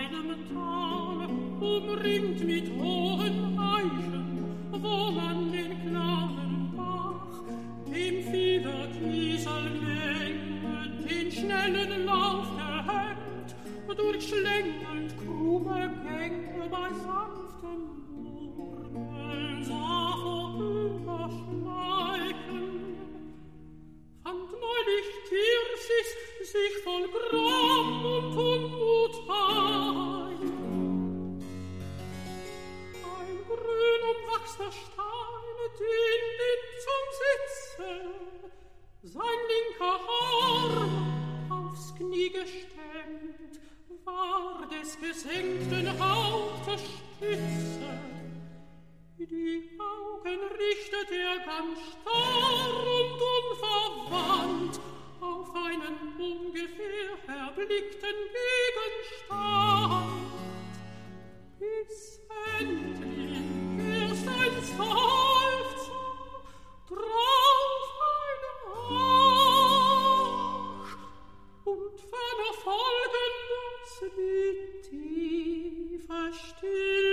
einem Tal, umringt mit hohen Eichen, wo man den klaren Bach, dem fiedert Kieselmenge, den schnellen Lauf gehemmt, durchschlängelnd krumme Gänge bei sanftem Murmeln sah vorüberschleichen. Fand neulich Tirsis sich voll Gram und Unmut ein. Ein grün umwachsner Stein dient zum Sitzen, sein linker Arm aufs Knie gestemmt, war des gesenkten Hauptes Stütze. Die Augen richtet er ganz starr und unverwandt auf einen ungefähr erblickten Gegenstand, bis endlich erst ein Seufzer, drauf eine Ach und ferner folgendes die tiefe Stille.